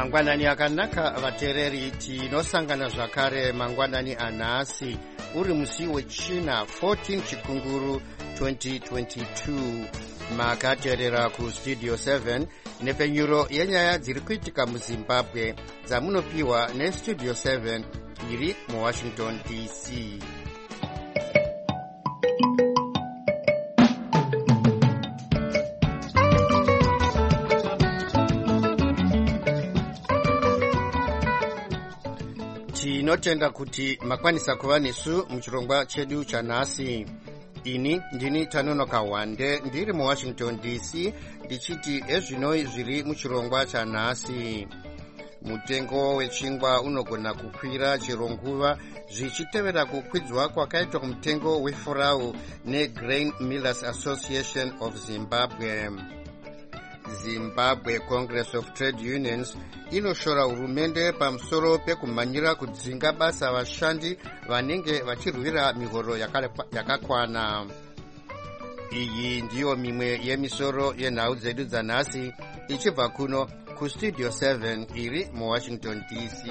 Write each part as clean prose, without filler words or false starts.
Mangwanani akanaka vatereri, tinosangana zvakare mangwanani anhasi uri musi wechina 14 chikunguru 2022. Makateerera kustudio 7 nepenyuro yenyaya dziri kuitika muZimbabwe dzamunopiwa nestudio 7 iri muWashington DC. Tinotenda kuti makwanisa kuva nesu muchirongwa chedu chanhasi. Ini ndini Tanonoka Wande ndiri muWashington DC ndichiti ezvinoi zviri muchirongwa chanhasi. Mutengo wechingwa unogona kukwira chero nguva zvichitevera kukwidzwa kwakaitwa kumutengo wefurau neGrain Millers Association of Zimbabwe. Zimbabwe Congress of Trade Unions inoshora hurumende pamusoro pekumhanyira kudzinga basa vashandi vanenge vachirwira mihoro yakakwana. Iyi ndiyo mimwe yemisoro yenhau dzedu dzanhasi ichibva kuno kustudio 7 iri muWashington DC.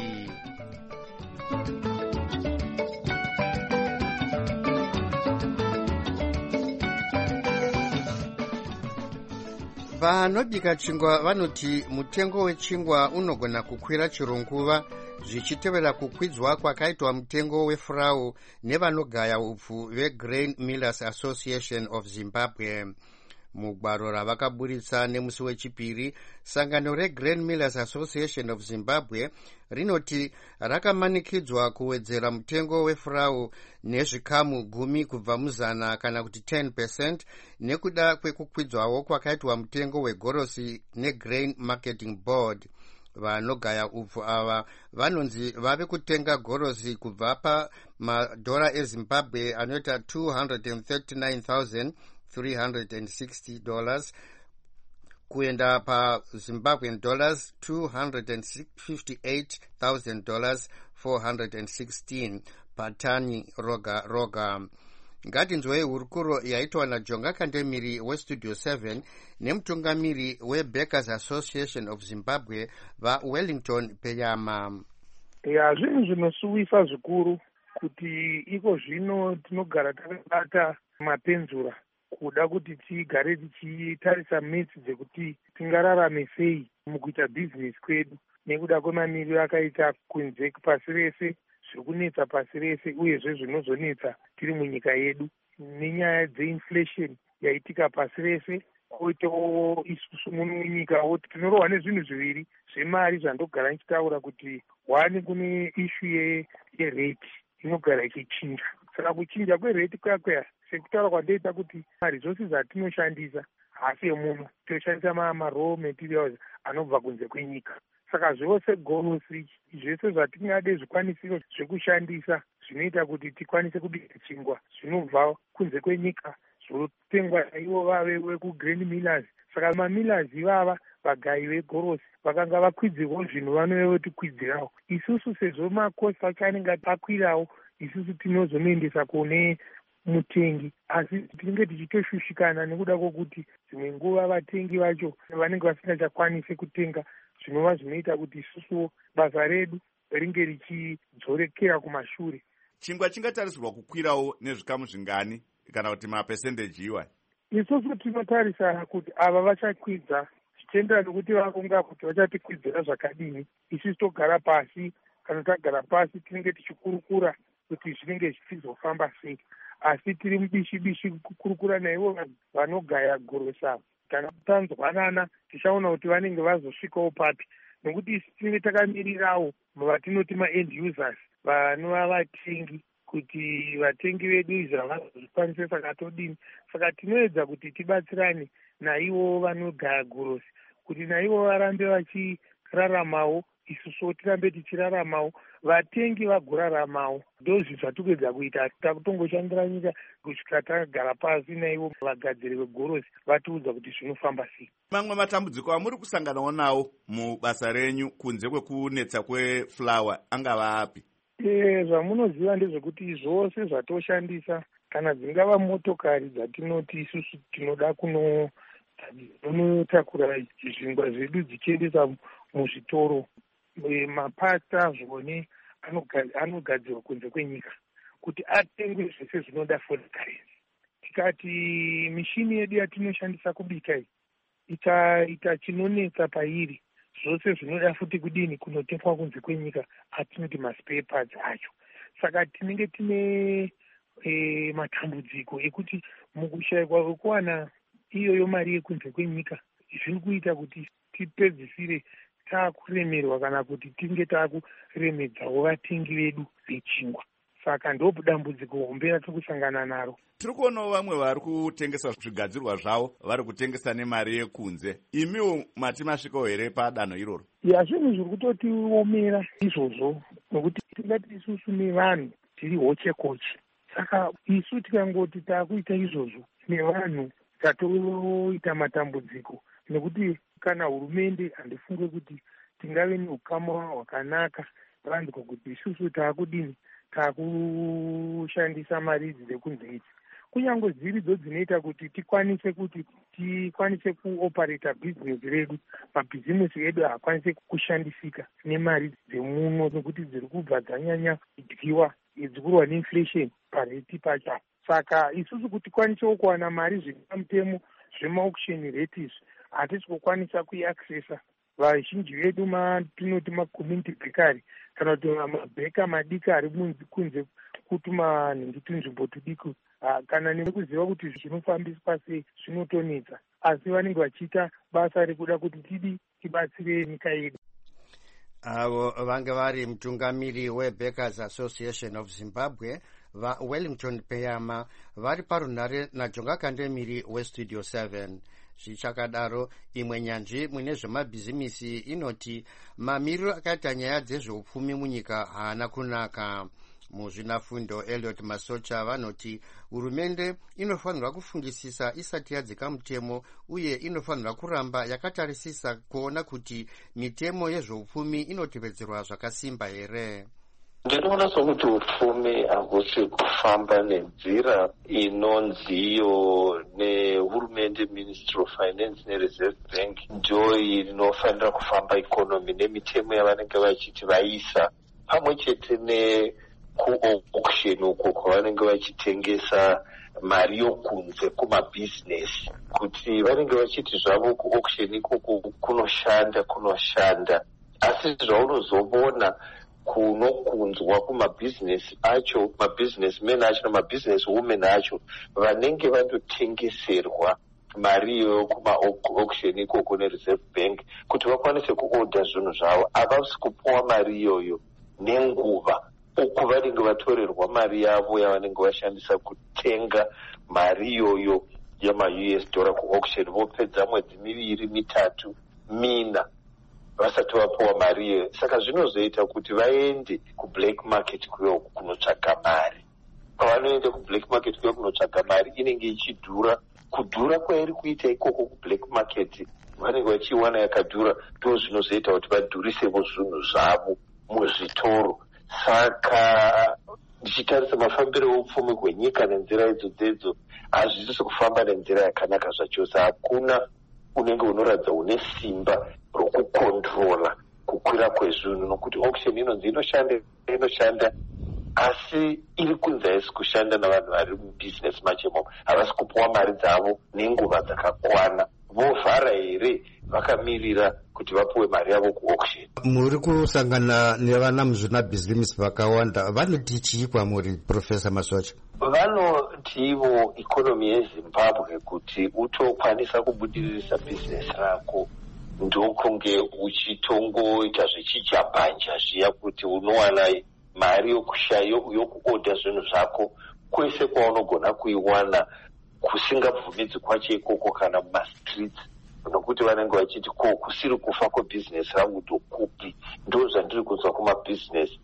Vanobika chingwa vanoti mutengo wechingwa unogona kukwira chero nguva zvichitevera kukwidzwa kwakaitwa mutengo wefurau nevanogaya upfu veGrain Millers Association of Zimbabwe. Mugwaro ravakaburitsa nemusi wechipiri, sangano reGrain Millers Association of Zimbabwe rinoti rakamanikidzwa kuwedzera mutengo wefurau nezvikamu 10 kubva muzana kana kuti 10% nekuda kwekukwidzwawo kwakaitwa mutengo wegorosi neGrain Marketing Board. Vanogaya upfu ava vanonzi vave kutenga gorosi kubva pamadhora eZimbabwe anoita $239,360 kuenda paZimbabwean dollars $258,416 patani roga roga. Ngatinzwei hurukuro yaitwa naJonga Kandemiri westudio 7 nemutungamiri weBakers Association of Zimbabwe vaWellington Peyama. Zvinhu zvinosuwisa zvikuru kuti iko zvino tinogara takabata mapenzura kuda kuti tigare tichitarisa metsi dzekuti tingararame sei mukuita bhizinesi kwedu nekuda kwemamiriro akaita kunze pasi rese, zviri kunetsa pasi rese uyezve zvinozonetsa tiri munyika yedu nenyaya dzeinflation yaitika pasi rese, koitawo isusu munyika tinorohwa nezvinhu zviviri zvemari zvandogara nichitaura kuti one kune ishu yerate inogara ichichinja. Saka kuchinja kwerate kwakweya sekutaura kwandoita kuti mari dzose dzatinoshandisa hasi yemuno toshandisa maraw materials anobva kunze kwenyika. Saka zvose gorosi zvese zvatingade zvikwanisiro zvekushandisa zvinoita kuti tikwanise kubika chingwa zvinobva kunze kwenyika zvotengwa naivo vave vekuGrain Millers. Saka mamillers ivava vagayi vegorosi vakanga vakwidzirwa zvinhu vanouya tikwidzirawo. Isusu sezvo makosi acho anenge akwirawo, isusu tinozonoendesa kune mutengi, asi tinenge tichitoshushikana nekuda kwokuti dzimwe nguva vatengi vacho vanenge vasingachakwanisi kutenga, zvinova zvinoita kuti isusu basa redu ringe richidzorekera kumashure. Chingwa chingatarisirwa kukwirawo nezvikamu zvingani kana kuti mapesendeji iwa? Isusu tinotarisa kuti ava vachakwidza zvichienderana nokuti vakunga kuti vachatikwidzira zvakadini. Isusu togara pasi, kana tagara pasi tinenge tichikurukura kuti zvinenge zvichizofamba sei, asi tiri mubishi kukurukura naivo vanogaya gorosi ava. Kana tanzwanana tichaona kuti vanenge vazosvikawo papi, nokuti isi tinenge takamirirawo vatinoti maend users vanova vatengi, kuti vatengi vedu izvi havazozvikwanise saka todini. Saka tinoedza kuti tibatsirane naivo vanogaya gorosi kuti naivo varambe vachiraramawo, isusu tirambe tichiraramawo, vatengi vagoraramawo. Ndozvi zvatikuedza kuita, takutongoshandira nyika kusvika takagara pasi naivo vagadziri vegorosi vatiudza kuti zvinofamba sei. Mamwe matambudziko amuri kusanganawo nawo mubasa renyu kunze kwekunetsa kwefulawa angava api? Zvamunoziva ndezvekuti zvose zvatoshandisa kana dzingava motokari dzatinoti isusu tinoda dzinotakura zvingwa zvedu dzichiendesa muzvitoro. Mapasta zvone anogadzirwa kunze kwenyika kuti atengwe zvese zvinoda foreign currency. Tikati mishini yedu yatinoshandisa kubika iyi ita chinonetsa pairi, zvose zvinoda futi kudini kunotengwa kunze kwenyika atinoti maspare parts acho. Saka tinenge tine matambudziko ekuti mukushayikwa kwekuwana iyoyo mari yekunze kwenyika zviri kuita kuti tipedzisire taakuremerwa kana kuti tinge taakuremedzawo vatengi vedu vechingwa. Saka ndo dambudziko hombe ratiri kusangana naro. Tiri kuonawo vamwe vari kutengesa zvigadzirwa zvavo vari kutengesa nemari yekunze. Imiwo mati masvikawo here padanho iroro? Zvinhu zviri kutotiomera izvozvo, nokuti tingati isusu nevanhu tiri hoche-koche. Saka isu tikangoti taakuita izvozvo nevanhu tatoita matambudziko, nekuti kana hurumende handifunge kuti tingave neukama hwakanaka vanhu kuti isusu taakudini, taakushandisa mari idzi dzekunze idzi. Kunyange dziridzo dzinoita kuti tikwanise kuopareta bhizinesi redu, mabhizinesi edu haakwanise kushandisika nemari dzemuno, nekuti dziri kubva dzanyanya kudyiwa dzikurwa neinflation pareti pacho. Saka isusu kuti kwanisewo kuwana mari zvepamutemo zvemaauction rate izvi hatisi kukwanisa kuiaccessa. Vazhinji vedu tinoti macommunity bakery kana kuti mabheka madiki ari kunze kutuma nhingi tunzvimbo tudiki, kana nekuziva kuti zvinofambiswa sei zvinotonetsa, asi vanenge vachiita basa rekuda kuti tibatsire nyika yedu. Avo vange vari mutungamiri weBakers Association of Zimbabwe vaWellington Peyama vari parunhare naJonga Kandemiri weStudio 7. Zvichakadaro, imwe nyanzvi mune zvemabhizimisi inoti mamiriro akaita nyaya dzezveupfumi munyika haana kunaka. Muzvinafundo Elliot Masocha vanoti hurumende inofanirwa kufungisisa isati yadzika mutemo, uye inofanirwa kuramba yakatarisisa kuona kuti mitemo yezveupfumi inotevedzerwa zvakasimba here. Ndinoona sokuti upfumi hahusi kufamba nenzira inonziyo nehurumende, Ministry of Finance neReserve Bank ndio inofanira kufamba ikonomi nemitemo yavanenge vachiti vaisa, pamwe chete nekuauction uko kwavanenge vachitengesa mari yokunze kumabhizinesi, kuti vanenge vachiti zvavo kuauction ikoko kunoshanda, asi zvaunozobona kunokunzwa kumabhizinesi acho, mabhizinesmen acho namabhizinesi women acho vanenge vandotengeserwa mari iyoyo kuma-auction ikoko neReserve Bank kuti vakwanise kuodha zvinhu zvavo, havasi kupuwa mari iyoyo nenguva uku vanenge vatorerwa mari yavo yavanenge vashandisa kutenga mari iyoyo yama-US dollar kuauction, vopedza mwedzi 2-3 mina vasati vapuwa mari iyoyo. Saka zvinozoita kuti vaende kublack market kuyo kunotsvaga mari. Pavanoenda kublack market kuyo kunotsvaga mari inenge ichidhura. Kudhura kwairi kuita ikoko kublack market vanenge vachiwana yakadhura, ndo zvinozoita kuti vadhurisewo zvinhu zvavo muzvitoro. Saka ndichitarisa mafambiro eupfumi hwenyika nenzira idzodzo hazvisi kufamba nenzira yakanaka zvachose. Hakuna unenge unoratidza une simba rokukontrola kukwira kwezvinhu, nokuti auction inonzi inoshanda asi iri kunze haisi kushanda navanhu vari mubizinesi machemo, havasi kupuwa mari dzavo nenguva dzakakwana. Vovhara here vakamirira kuti vapuwe mari yavo kuauction? Muri kusangana nevana muzvina bhizimisi vakawanda, vanoti chii kwamuri, Profesa Masocha? Vanoti ivo ikonomi yeZimbabwe kuti utokwanisa kubudiririsa bhizinesi rako ndokunge uchitongoita zvichijambanja zviya, kuti unowana mari yokuodha zvinhu zvako kwese kwaunogona kuiwana kusingabvumidzi kwacho ikoko kana mumastreets, nokuti vanenge vachiti kusiri kufa kwebhizinesi rangu ndokupi. Ndo zvandiri kunzwa kumabhizinesi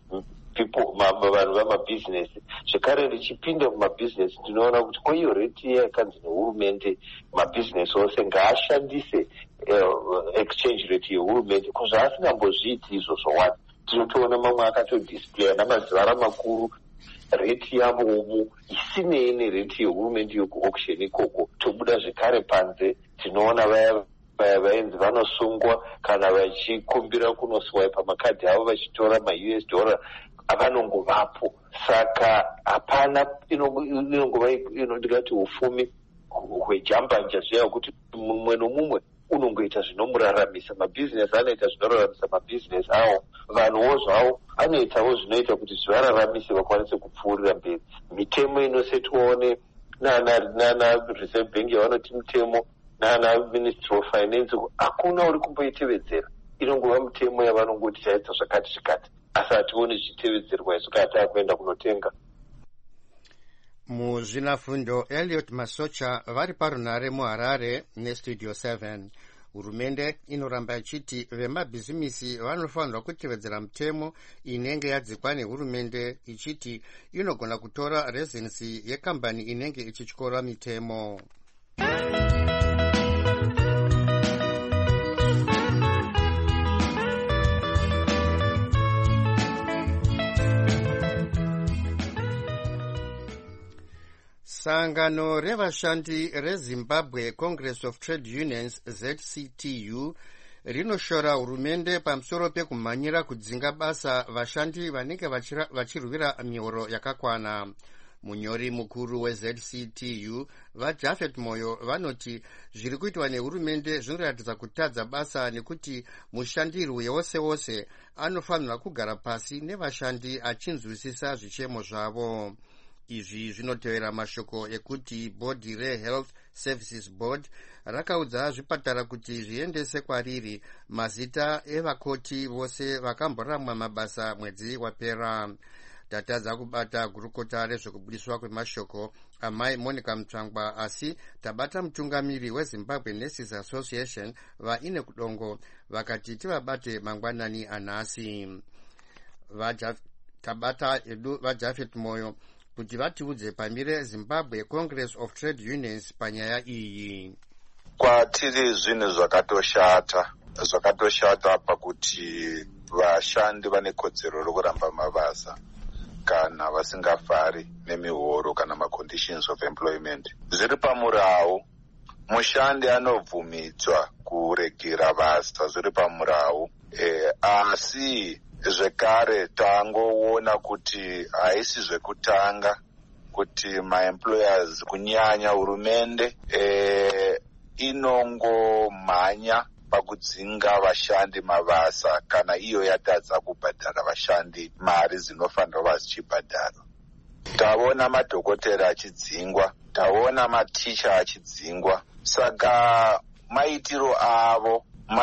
vanhu vamabhizinesi. Zvekare ndichipinda mumabhizinesi ndinoona kuti kweiyo reti yakanzi nehurumende mabhizinesi ose ngaashandise exchange rate yehurumende, kuzvaasingambozviiti izvozvo wani. Tinotoona mamwe akatodisplaya namazivara makuru reti yavomo isinei nereti yehurumende yokuauction ikoko. Tobuda zvekare panze tinoona vaya vaenzi vanosungwa kana vachikumbira kunoswaipa makadhi avo vachitora maUS dollar vanongovapo. Saka hapana inongova ndingati ufumi hwejambanja zviya kuti mumwe nomumwe unongoita zvinomuraramisa. Mabhizinesi anoita zvinoraramisa mabhizinesi avo, vanhuwo zvavo anoitawo zvinoita kuti zvivararamise vakwanise kupfuurira mberi. Mitemo inosetwawo nana Reserve Bank yavanoti mitemo nana Ministry of Finance hakuna uri kumboitevedzera. Inongova mitemo yavanongoti chaita zvakati zvikati, asi hationi zvichitevedzerwa isu kana taakuenda kunotenga. Muzvinafundo Elliot Masocha vari parunhare muHarare neStudio 7. Hurumende inoramba ichiti vemabhizimisi vanofanirwa kutevedzera mitemo inenge yadzikwa nehurumende, ichiti inogona kutora rezensi yekambani inenge ichityora mitemo. Sangano revashandi reZimbabwe Congress of Trade Unions ZCTU rinoshora hurumende pamusoro pekumhanyira kudzinga basa vashandi vanenge vachirwira mihoro yakakwana. Munyori mukuru weZCTU vaJafet Moyo vanoti zviri kuitwa nehurumende zvinoratidza kutadza basa, nekuti mushandirwi wose anofanirwa kugara pasi nevashandi achinzwisisa zvichemo zvavo. Izvi zvinotevera mashoko ekuti bhodhi reHealth Services Board rakaudza zvipatara kuti zviendese kwariri mazita evakoti vose vakamboramwa mabasa mwedzi wapera. Tatadza kubata gurukota rezvekubudiswa kwemashoko amai Monica Mutsvangwa, asi tabata mutungamiri weZimbabwe Nurses Association vaine kudongo vakati tivabate mangwanani anhasi. Tabata edu vaJafet Moyo kuti vatiudze pamire Zimbabwe Congress of Trade Unions panyaya iyi. Kwatiri zvinhu zvakatoshata pakuti vashandi vane kodzero rokuramba mabasa kana vasingafari nemihoro kana maconditions of employment. Zviri pamurau, mushandi anobvumidzwa kuregera basa, zviri pamurau. Asi zvekare tangoona kuti haisi zvekutanga kuti maemployers kunyanya hurumende inongomhanya pakudzinga vashandi mabasa kana iyo yatadza kubhadhara vashandi mari dzinofanirwa vazichibhadharwa. Taona madhokotera achidzingwa, taona maticha achidzingwa. Saka maitiro avo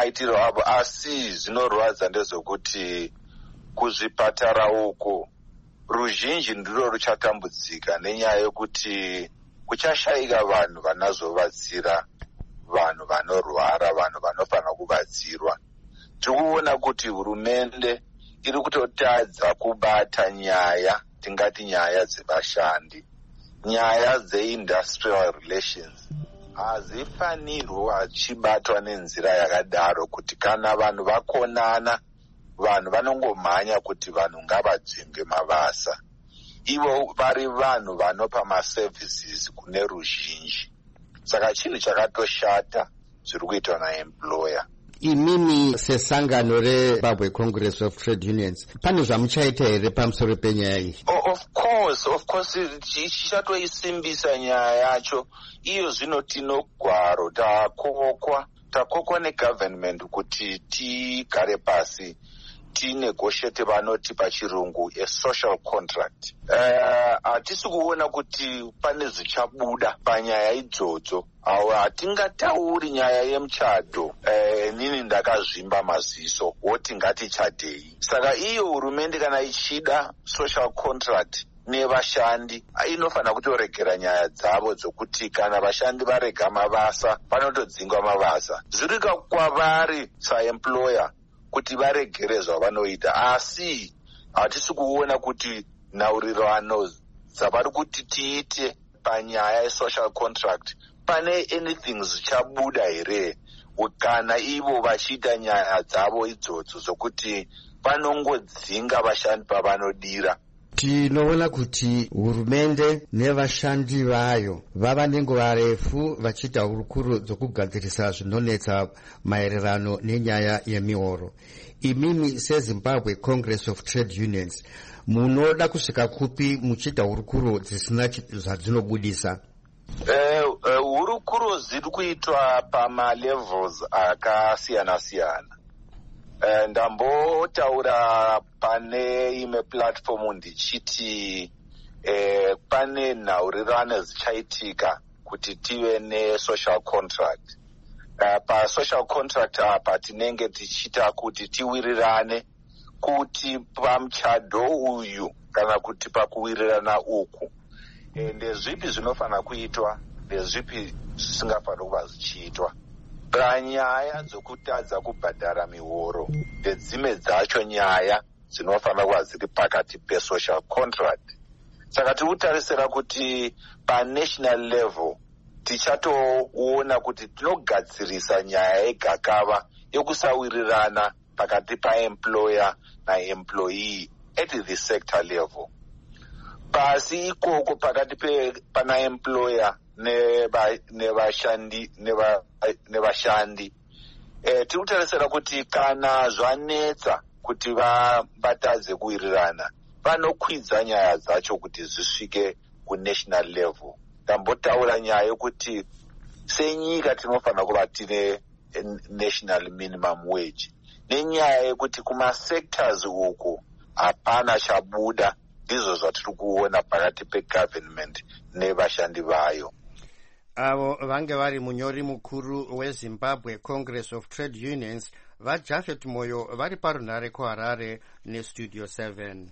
asi zvinorwadza ndezvekuti kuzvipatara uko ruzhinji ndiro ruchatambudzika nenyaya yekuti kuchashayika vanhu vanazovatsira vanhu vanorwara, vanhu vanofanira kubatsirwa. Tirikuona kuti hurumende iri kutotadza kubata tingati nyaya dzevashandi, nyaya dzeindustrial relations hazifanirwi achibatwa nenzira yakadaro, kuti kana vanhu vakonana vanhu vanongomhanya kuti vanhu ngavadzingwe mabasa. Ivo vari vanhu vanopa maservices kune ruzhinji. Saka chinhu chakatoshata zviri kuitwa naemployer. Imimi sesangano reZimbabwe Congress of Trade Unions pane zvamuchaita here pamusoro penyaya iyi? Of course chichatoisimbisa nyaya yacho. Iyo zvino tinogwaro takokwa negovernment kuti tigare pasi tinegotiate vanoti pachirungu a social contract. Hatisi kuona kuti pane zvichabuda panyaya idzodzo. Hatingatauri nyaya yemuchadho nini ndakazvimba maziso woti ngatichadhei. Saka iyo hurumende kana ichida social contract nevashandi inofanira kutoregera nyaya dzavo dzokuti kana vashandi varega mabasa panotodzingwa mabasa. Zviri kwavari saemployer kuti varegere zvavanoita, asi hatisi kuona kuti nhaurirano dzavari kuti tiite panyaya yesocial contract pane anything zvichabuda here kana ivo vachiita nyaya dzavo idzodzo zokuti vanongodzinga vashandi pavanodira. Tinoona kuti hurumende nevashandi vayo vava nenguva refu vachiita hurukuro dzokugadzirisa zvinonetsa maererano nenyaya yemihoro. Imimi seZimbabwe Congress of Trade Unions munoda kusvika kupi muchiita hurukuro dzisina zvadzinobudisa? Hurukuro dziri kuitwa pamalevels akasiyana-siyana. Ndambotaura pane imwe platform ndichiti pane nhaurirano dzichaitika kuti tive ne-social contract. Pa-social contract apa tinenge tichita kuti tiwirirane kuti pamuchado uyu kana kuti pakuwirirana uku ndezvipi zvinofanira kuitwa ndezvipi zvisingafaniri kuva zvichiitwa. Panyaya dzokutadza kubhadhara mihoro ndedzimwe dzacho nyaya dzinofanira kuva dziri pakati pe-social contract. Saka tiri kutarisira kuti pa-national level tichatoona kuti tinogadzirisa nyaya yegakava yokusawirirana pakati paemployer naemployee at the sector level. Pasi ikoko pakati pana employer nevashandi tiri kutarisira kuti kana zvanetsa kuti vabatadze kuwirirana vanokwidza nyaya dzacho kuti zvisvike kunational level. Ndambotaura nyaya yokuti senyika tinofanira kuva tine national minimum wage nenyaya yekuti kumasectors uku hapana chabuda. Ndizvo zvatiri kuona pakati pegovernment nevashandi vayo. Avo vange vari munyori mukuru weZimbabwe Congress of Trade Unions vaJafet Moyo vari parunhare kuHarare neStudio 7.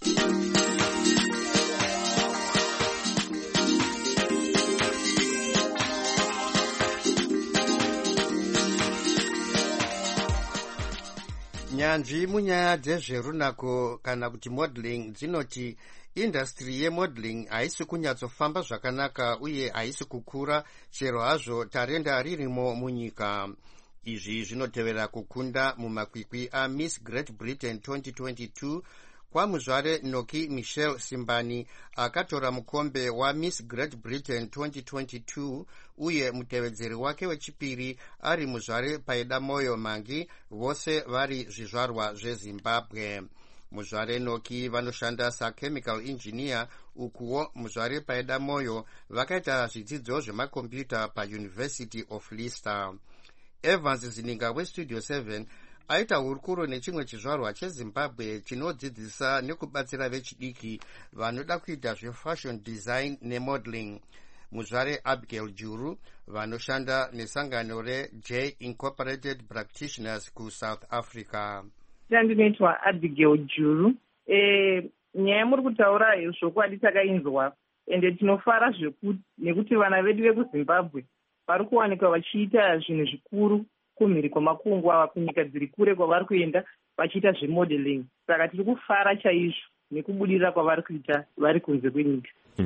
Nyanzvi munyaya dzezverunako kana kuti modeling dzinoti industry yemodeling haisi kunyatsofamba zvakanaka uye haisi kukura chero hazvo tarenda ririmo munyika. Izvi zvinotevera kukunda mumakwikwi aMiss Great Britain 2022 kwamuzvare Noki Michelle Simbani akatora mukombe waMiss Great Britain 2022 uye mutevedzeri wake wechipiri ari muzvare Paida Moyo Mangi, vose vari zvizvarwa zveZimbabwe. Muzvare Noki vanoshanda sachemical engineer, ukuwo muzvare Paida Moyo vakaita zvidzidzo zvemakombiyuta paUniversity of Leicester. Evans Zininga weStudio 7 aita hurukuro nechimwe chizvarwa cheZimbabwe chinodzidzisa nekubatsira vechidiki vanoda kuita zvefashion design nemodeling. Muzvare Abigail Juru vanoshanda nesangano reJ Incorporated Practitioners kuSouth Africa. Ndinoitwa Abigail Juru. Nyaya muri kutaura zvokwadi takainzwa ende tinofara nekuti vana vedu vekuZimbabwe vari kuwanikwa vachiita zvinhu zvikuru kumhiri kwamakungwa kunyika dziri kure kwavari kuenda vachiita zvemodeling. Saka tiri kufara chaizvo nekubudirira kwavari kuita vari kunze kwenyika.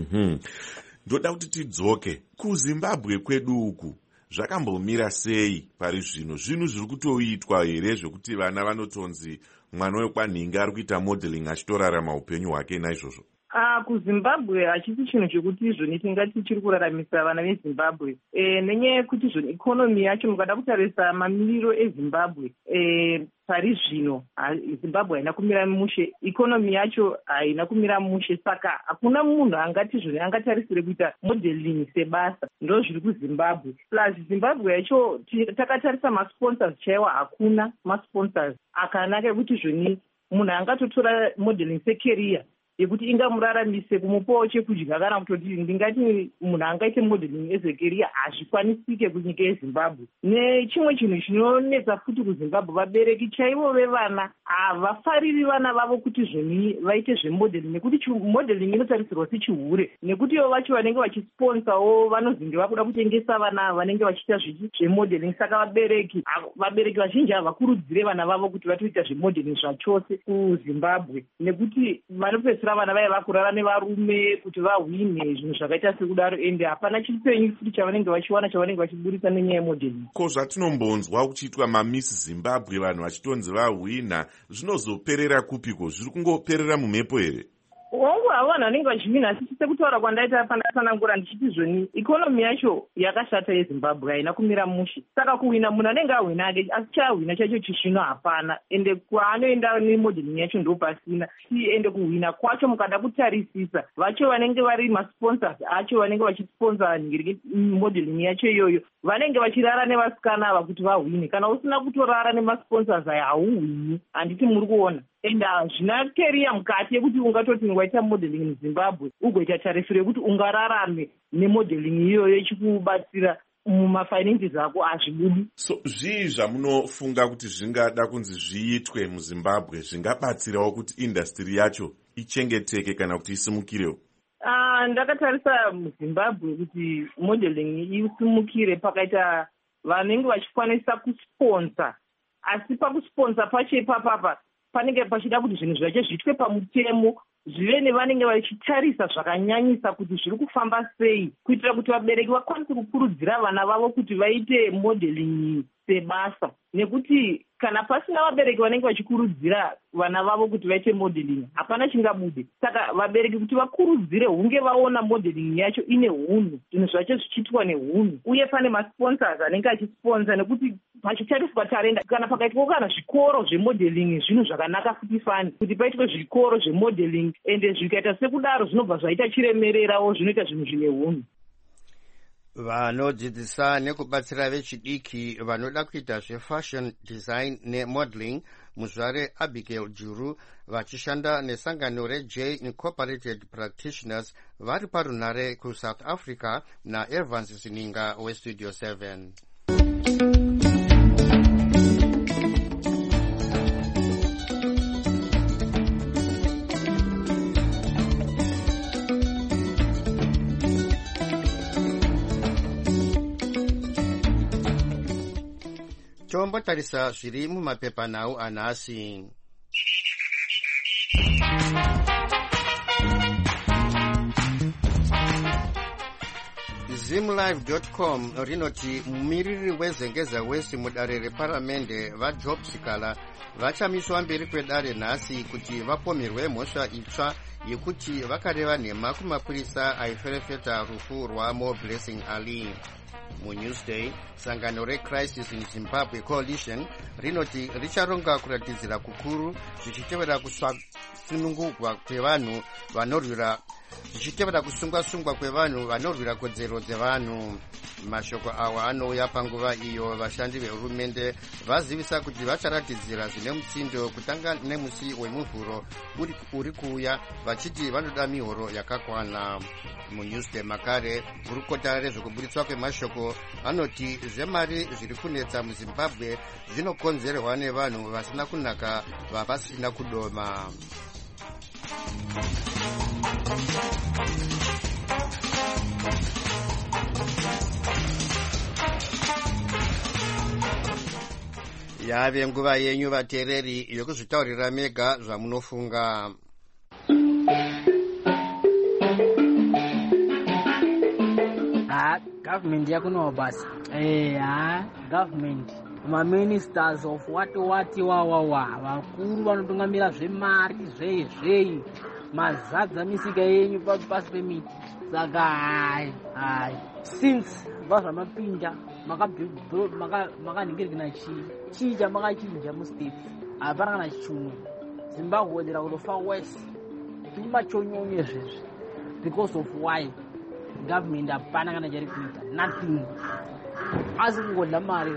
Ndoda kuti tidzoke kuZimbabwe kwedu uku zvakambomira sei pari zvino? Zvinhu zviri kutoitwa here zvokuti vana vanotonzi mwana wekwanhinga ari kuita modeling achitorarama upenyu hwake naizvozvo? KuZimbabwe hachisi chinhu chekuti izvoni tingati chiri kuraramisa vana veZimbabwe. Nenyaya yekuti izvoni ikonomi yacho mukada kutarisa mamiriro eZimbabwe pari zvino Zimbabwe haina kumira mushe, ikonomi yacho haina kumira mushe, saka hakuna munhu angati zvoni angatarisire kuita modeling sebasa. Ndo zviri kuZimbabwe. Plus Zimbabwe yacho takatarisa masponsors chaiwa hakuna masponsors akanaka ekuti zvoni munhu angatotora modeling secareer yekuti ingamuraramise kumupawo chekudya kana kutoti ndingati munhu angaite modeling ezekeria hazvikwanisike kunyika yeZimbabwe. Nechimwe chinhu chinonetsa futi kuZimbabwe, vabereki chaivo vevana havafariri vana vavo kuti zvoni vaite zvemodeling nekuti modeling inotarisirwa sechihure, nekuti ivo vacho vanenge vachisponsawo vanozenge vakuda kutengesa vana vanenge vachiita zvemodeling. Saka vabereki vazhinji havakurudzire vana vavo kuti vatoita zvemodeling zvachose kuZimbabwe, nekuti vanopedzisira vana vaya vakurara nevarume kuti vahwine zvinhu zvakaita sekudaro, ende hapana chipenyu futi chavanenge vachiwana chavanenge vachiburisa nenyaya yemodeling. Ko zvatinombonzwa kuchiitwa maMiss Zimbabwe vanhu vachitonzi vahwina, zvinozoperera kupiko? Zviri kungoperera mumhepo here? avo vanhu vanenge vachivina. Asi sekutaura kwandaita pandasanangura ndichiti zvoni ikonomi yacho yakashata yezimbabwe haina kumira mushe. Saka kuhwina munhu anenge ahwina ake, asi chahwina chacho chizvino hapana. Ende kwaanoenda nemodeling yacho ndo pasina. Ende kuhwina kwacho mukada kutarisisa vacho vanenge vari masponsors acho vanenge vachisponsa modeling yacho iyoyo vanenge vachirara nevasikana ava kuti vahwine. Kana usina kutorara nemasponsors aya hauhwini. Handiti muri kuona. Ende zvina keriya mukati yekuti ungatoti waita modeling muzimbabwe ugoita tariso yekuti ungararame nemodeling iyoyo ichikubatsira mumafinances ako hazvibudi. So zvii zvamunofunga kuti zvingada kunzi zviitwe muzimbabwe zvingabatsirawo kuti industry yacho ichengeteke kana kuti isimukirewo? Ndakatarisa muzimbabwe kuti modeling isimukire pakaita vanenge vachikwanisa kusponsa. Asi pakusponsa pacho ipapapa panenge pachida kuti zvinhu zvacho zviitwe pamutemo, zvive nevanenge vachitarisa zvakanyanyisa kuti zviri kufamba sei, kuitira kuti vabereki vakwanise kukurudzira vana vavo kuti vaite modeling sebasa. Nekuti kana pasina vabereki vanenge vachikurudzira vana vavo kuti vaite modeling hapana chingabude. Saka vabereki kuti vakurudzire hunge vaona modeling yacho ine hunhu, zvinhu zvacho zvichiitwa nehunhu, uye pane masponsors anenge achisponsa. Nekuti pachitariswa tarenda kana pakaitwa kana zvikoro zvemodeling zvinhu zvakanaka futi fani kuti paitwe zvikoro zvemodeling, ende zvikaita sekudaro zvinobva zvaita chiremererawo zvinoita zvinhu zvine hunhu. Vanodzidzisa nekubatsira vechidiki vanoda kuita zvefashion design nemodeling muzvare Abigail Juru vachishanda nesangano reJ Incorporated Practitioners vari parunare kuSouth Africa naEvans Zininga weStudio 7. Tombotarisa zviri mumapepanhau anhasi. Zimlive.com rinoti mumiriri wezengeza wesi mudare reparamende vaJob Sikala vachamiswa mberi kwedare nhasi kuti vapomerwe mhosva itsva yekuti vakareva nhema kumapurisa aiferefeta rufu rwaMo Blessing Ali. MuNewsday, sangano reCrisis in Zimbabwe Coalition rinoti richaronga kuratidzira kukuru zvichitevera kusunungurwa kwevanhu vanorwira zvichitevera kusungwa-sungwa kwevanhu vanorwira kodzero dzevanhu. Mashoko awa anouya panguva iyo vashandi vehurumende vazivisa kuti vacharatidzira zvine mutsindo kutanga nemusi wemuvhuro uri kuuya, vachiti vanoda mihoro yakakwana. MuNewsday makare, gurukota rezvekuburitswa kwemashoko anoti zvemari zviri kunetsa muZimbabwe zvinokonzerwa nevanhu vasina kunaka vavasina kudoma. Yave nguva yenyu vateereri yokuzvitaurira mega zvamunofunga. Government yakuno basi. Government. Ministers of what wawa vakuru vanotungamira zvemari zvei mazadza misika yenyu pasi pemiti. Saka hai since vazvamapinda makanhingirikana chii chamakachinja mustate hapana kana chimwe. Zimbabwe dera kutofa west timachonyonye zvezvi because of why government hapana kana chari kuita nothing asi kungodla mari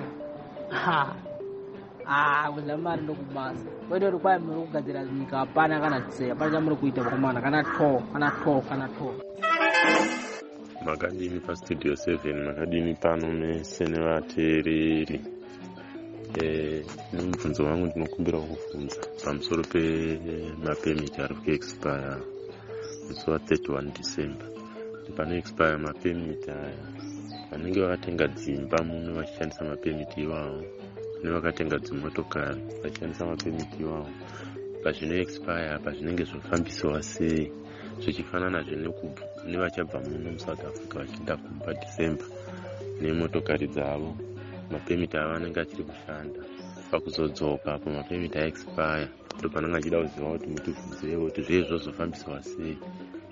kudla mari ndokubasa kwete kuti kwai muri kugadzira nyika hapana kana tseya hapana chamuri kuita vakomana kana to makadini paStudio 7 makadini pano mese nevateereri. Nemubvunzo wangu ndinokumbira kuvhunza pamusoro pemapemiti ari kuexpire musi wa31 December. Pano expire mapemiti aya vanenge vakatenga dzimba muno vachishandisa mapemiti iwawo nevakatenga dzimotokari vachishandisa mapemiti iwawo pazvino expire apa zvinenge zvofambisiwa sei zvichifanana nevachabva muno muSouth Africa vachienda paDecember nemotokari dzavo. Mapemiti ava anenge achiri kushanda pakuzodzoka apo mapemiti aexpire ndo panenge achida kuziva kuti mutibvunzewo kuti zvezvo zvofambisiwa sei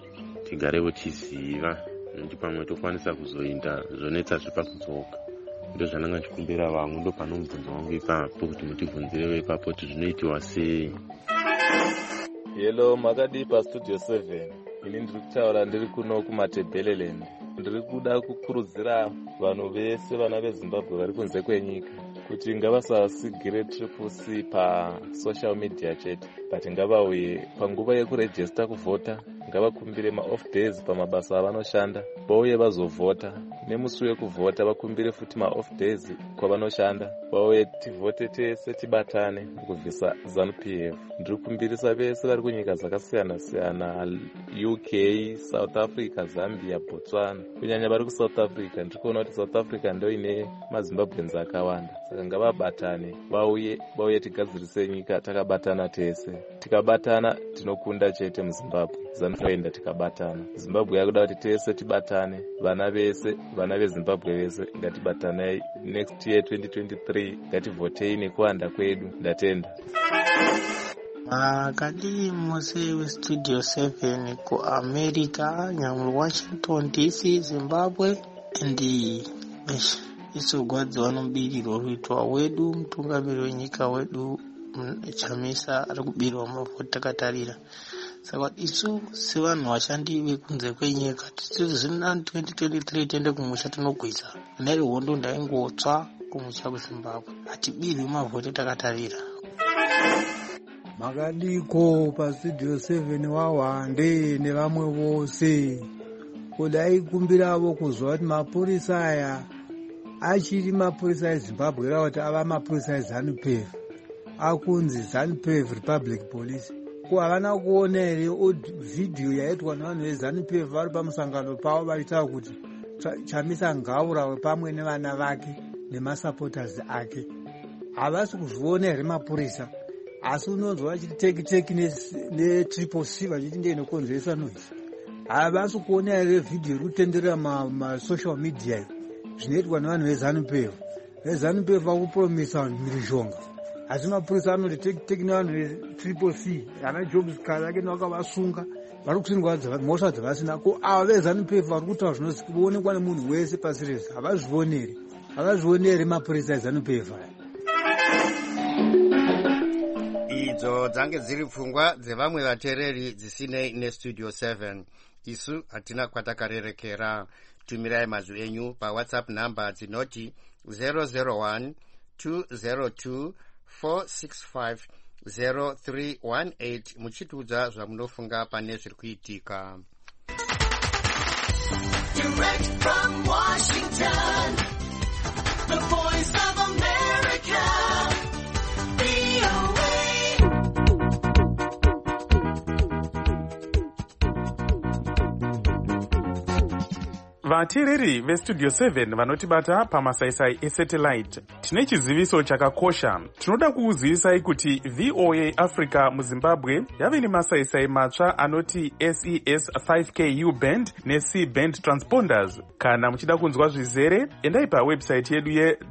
tigarewo chiziva nekuti pamwe tokwanisa kuzoinda zvonetsa zvepakudzoka. Ndo zvananga chikumbira vamwe, ndo pano mubvunzo wangu ipapo kuti mutivhunzirewo ipapo kuti zvinoitiwa sei. Hello, makadi pastudio 7. Ini ndiri kutaura ndiri kuno kumatebheleland. Ndiri kuda kukurudzira vanhu vese vana veZimbabwe vari kunze kwenyika kuti ngavasasigire Triple C pasocial media chete, but ngavauye panguva yekurejista kuvhota, ngavakumbire ma-off days pamabasa avanoshanda, vauye vazovhota. Nemusi wekuvhota vakumbire futi ma-off days kwavanoshanda, vauye tivhote tese tibatane kubvisa ZANU-PF. Ndiri kumbirisa vese vari kunyika dzakasiyana-siyana, UK, South Africa, Zambia, Botswana. Kunyanya vari kuSouth Africa, ndiri kuona kuti South Africa ndio ine maZimbabweans akawanda. Saka ngavabatane, vauye tigadzirise nyika takabatana tese. Tikabatana tinokunda chete muZimbabwe. ZANU-PF tikabatana. Zimbabwe yakuda kuti tese tibatane, vana veZimbabwe vese ngatibatanai. Next year 2023 ngativhotei nekuwanda kwedu. Ndatenda. Makadi mose westudio 7 kuAmerica, nyamuri Washington DC, Zimbabwe. Ndi isogwadziwa nomubirirwa ruitwa wedu mutungamiri wenyika wedu Chamisa ari kubirirwa mavhoti takatarira. Saka isu sevanhu vashandi vekunze kwenyika tizina 2023 tiende kumusha tinogwiza. Neri hondo ndaingotsva kumusha kuZimbabwe. Hatibirwi mavhoti takatarira. Makadiko pastudio 7 wawande nevamwe vose kudai kumbiravo kuzwa kuti mapurisa aya achiri mapurisa eZimbabwe era kuti ava mapurisa eZANU-PF akunzi ZANU-PF Republic Police. Ko havana kuona here vhidhiyo yaitwa nevanhu veZANU-PF vari pamusangano pavo vachitaura kuti Chamisa ngaurawe pamwe nevana vake nemasupporters ake. Havasi kuzviona here mapurisa, asi unonzwa vachiti teki neTriple C vachiti ndiye inokonzeresa noise. Havasi kuona here vhidhiyo iri kutenderera masocial media zvinoitwa nevanhu veZANU-PF. VeZANU-PF vakupromisa mhirizhonga, asi mapurisa anoti teki nevanhu veTriple C ana Jobs kare ake vakavasunga vari kusindwa mhosva dzavasina. Ko ava veZANU-PF vari kutaura zvinoonekwa nemunhu wese pasi rese havazvioni here mapurisa eZANU-PF aya. Idzo dzange dziri pfungwa dzevamwe vateereri dzisinei nestudio 7. Isu hatina kwatakarerekera. Tumirai mazwi enyu paWhatsApp namba dzinoti 001 202 465 0318 muchitiudza zvamunofunga pane zviri kuitika. Direct from Washington, the voice of America, VOA. Vateereri vestudio 7 vanotibata pamasaisai esatellite, tine chiziviso chakakosha. Tinoda kukuzivisai kuti VOA Africa muZimbabwe yave nemasaisai matsva anoti SES 5K U-band neC-band transponders. Kana muchida kunzwa zvizere, endai pawebsite yedu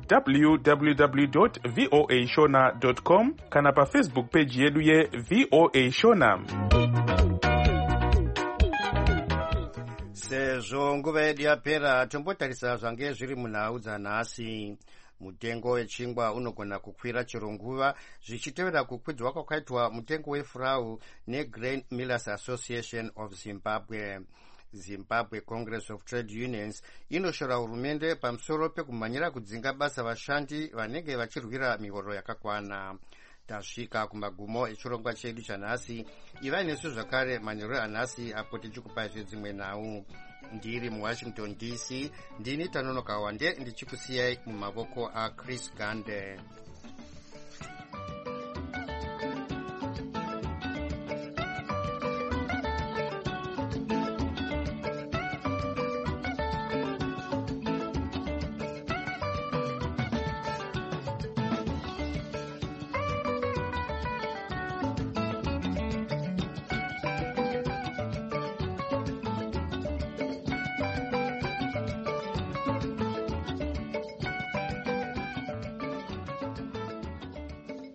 ye-www.voashona.com kana pafacebook page yedu ye-VOA Shona. Sezvo nguva yedu yapera, tombotarisa zvange zviri munhau dzanhasi. Mutengo wechingwa unogona kukwira chero nguva zvichitevera kukwidzwa kwakaitwa mutengo wefurau neGrain Millers Association of Zimbabwe. Zimbabwe Congress of Trade Unions inoshora hurumende pamusoro pekumhanyira kudzinga basa vashandi vanenge vachirwira mihoro yakakwana. Tasvika kumagumo echirongwa chedu chanhasi. Ivai nesu zvakare manheru anhasi apo tichikupai zvedzimwe nhau. Ndiri muWashington DC, ndini Tanonoka Wande ndichikusiyai mumavoko aChris Gande.